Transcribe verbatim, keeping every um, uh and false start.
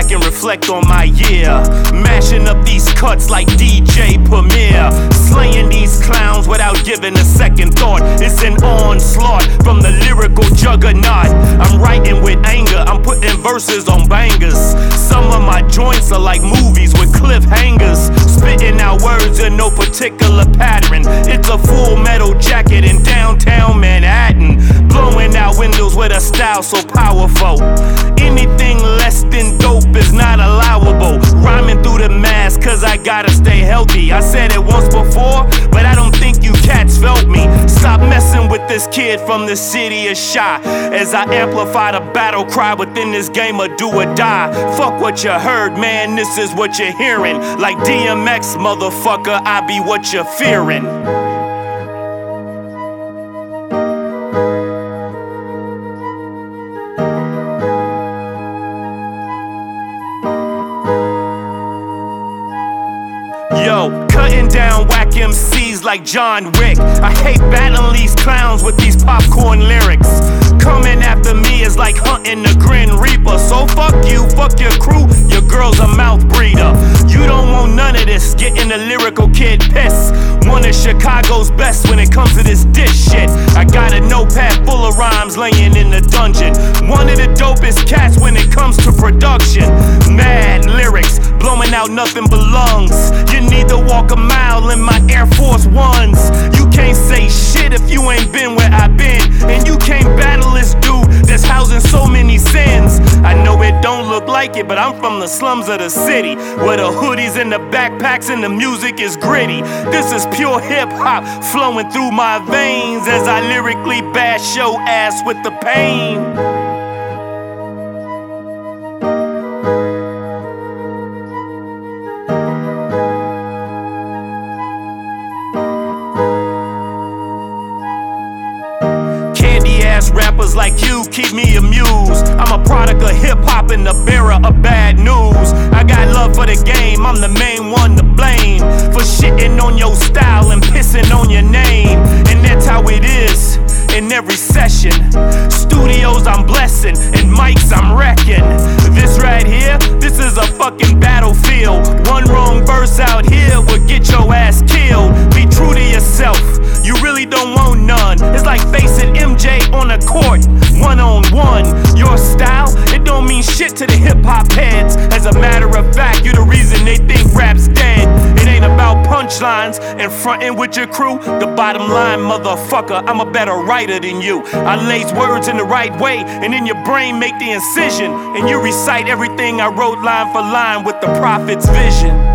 back and reflect on my year. Mashing up these cuts like D J Premier. Slaying these clowns without giving a second thought. It's an onslaught from the lyrical juggernaut. I'm writing with anger, I'm putting verses on bangers. Some of my joints are like movies with cliffhangers. Spitting out words in no particular pattern. It's a Full Metal Jacket in downtown Manhattan. Blowing out windows with a style so powerful. Anything less than dope is not allowable. Rhyming through the mask cause I gotta stay healthy. I said it once before, but I don't think you cats felt me. Stop messing with this kid from the city of Shy, as I amplify the battle cry within this game of do or die. Fuck what you heard, man, this is what you're hearing. Like D M X, motherfucker, I be what you're fearing. Yo, cutting down whack M Cs like John Wick. I hate battling these clowns with these popcorn lyrics. Coming after me is like hunting the Grim Reaper. So fuck you, fuck your crew, your girl's a mouth breather. You don't want none of this, getting the lyrical kid pissed. One of Chicago's best when it comes to this dish shit. I got a notepad full of rhymes laying in the dungeon. One of the dopest cats when it comes to production. Mad lyrics, blowing out nothing but lungs. You need to walk a mile in my Air Force Ones. You can't say shit if you ain't been where I've been. And you can't battle this dude that's housing so many sins. I know it don't look like it, but I'm from the slums of the city, where the hoodies and the backpacks and the music is gritty. This is pure hip-hop flowing through my veins, as I lyrically bash your ass with the pain. Rappers like you keep me amused. I'm a product of hip-hop and the bearer of bad news. I got love for the game, I'm the main one to blame for shitting on your style and pissing on your name. And that's how it is in every session. Studios I'm blessing and mics I'm wrecking. This right here, this is a fucking battlefield. One wrong verse out here will get your ass killed. Be true to yourself, you really don't want none. It's like facing M J on a court, one on one. Your style, it don't mean shit to the hip-hop heads. As a matter of fact, you're the reason they think rap's dead. It ain't about punchlines and frontin' with your crew. The bottom line, motherfucker, I'm a better writer than you. I lace words in the right way, and in your brain make the incision, and you recite everything I wrote line for line with the prophet's vision.